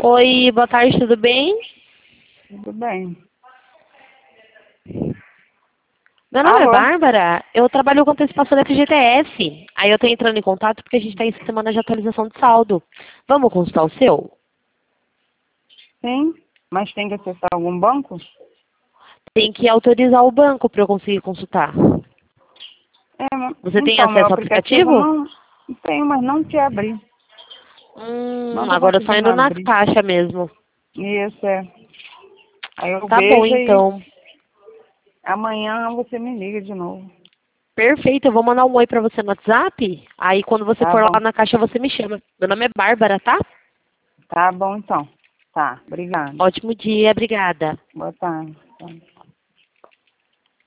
Oi, boa tarde, tudo bem? Tudo bem. Meu nome é Alô? Bárbara, eu trabalho com antecipação da FGTS. Aí eu tô entrando em contato porque a gente está em semana de atualização de saldo. Vamos consultar o seu? Sim, mas tem que acessar algum banco? Tem que autorizar o banco para eu conseguir consultar. Você tem Então, meu acesso ao aplicativo aplicativo? não tenho, mas não quer abrir. Não tô Agora só conseguindo indo na abrir. caixa mesmo. Isso é. Aí eu Tá bom, vejo e então. amanhã você me liga de novo. Perfeito, eu vou mandar um oi para você no WhatsApp. Aí quando você Tá for bom. lá na caixa, você me chama. Meu nome é Bárbara, tá? Tá bom então. Tá, obrigada. Ótimo dia, obrigada. Boa tarde. Tá.